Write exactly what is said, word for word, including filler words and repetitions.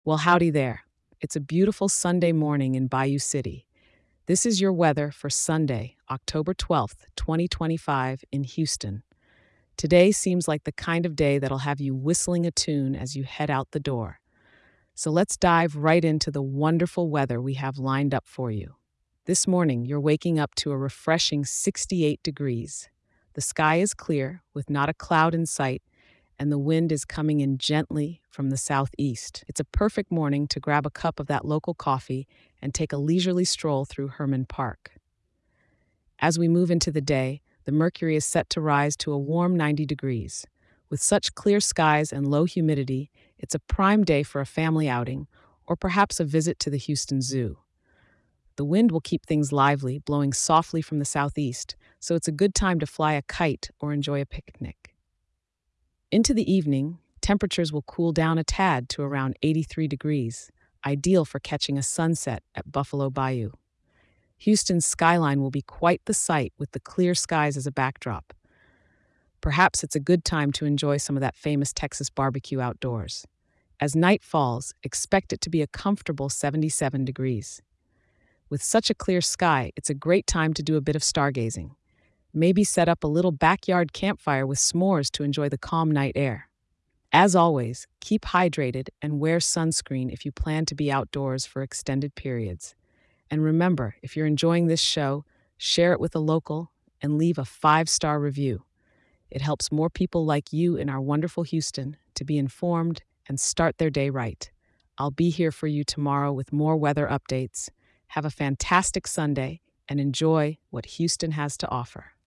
Well, howdy there. It's a beautiful Sunday morning in Bayou City. This is your weather for Sunday, October twelfth, twenty twenty-five, in Houston. Today seems like the kind of day that'll have you whistling a tune as you head out the door. So let's dive right into the wonderful weather we have lined up for you. This morning, you're waking up to a refreshing sixty-eight degrees. The sky is clear, with not a cloud in sight, and the wind is coming in gently from the southeast. It's a perfect morning to grab a cup of that local coffee and take a leisurely stroll through Herman Park. As we move into the day, the mercury is set to rise to a warm ninety degrees. With such clear skies and low humidity, it's a prime day for a family outing or perhaps a visit to the Houston Zoo. The wind will keep things lively, blowing softly from the southeast, so it's a good time to fly a kite or enjoy a picnic. Into the evening, temperatures will cool down a tad to around eighty-three degrees, ideal for catching a sunset at Buffalo Bayou. Houston's skyline will be quite the sight with the clear skies as a backdrop. Perhaps it's a good time to enjoy some of that famous Texas barbecue outdoors. As night falls, expect it to be a comfortable seventy-seven degrees. With such a clear sky, it's a great time to do a bit of stargazing. Maybe set up a little backyard campfire with s'mores to enjoy the calm night air. As always, keep hydrated and wear sunscreen if you plan to be outdoors for extended periods. And remember, if you're enjoying this show, share it with a local and leave a five-star review. It helps more people like you in our wonderful Houston to be informed and start their day right. I'll be here for you tomorrow with more weather updates. Have a fantastic Sunday and enjoy what Houston has to offer.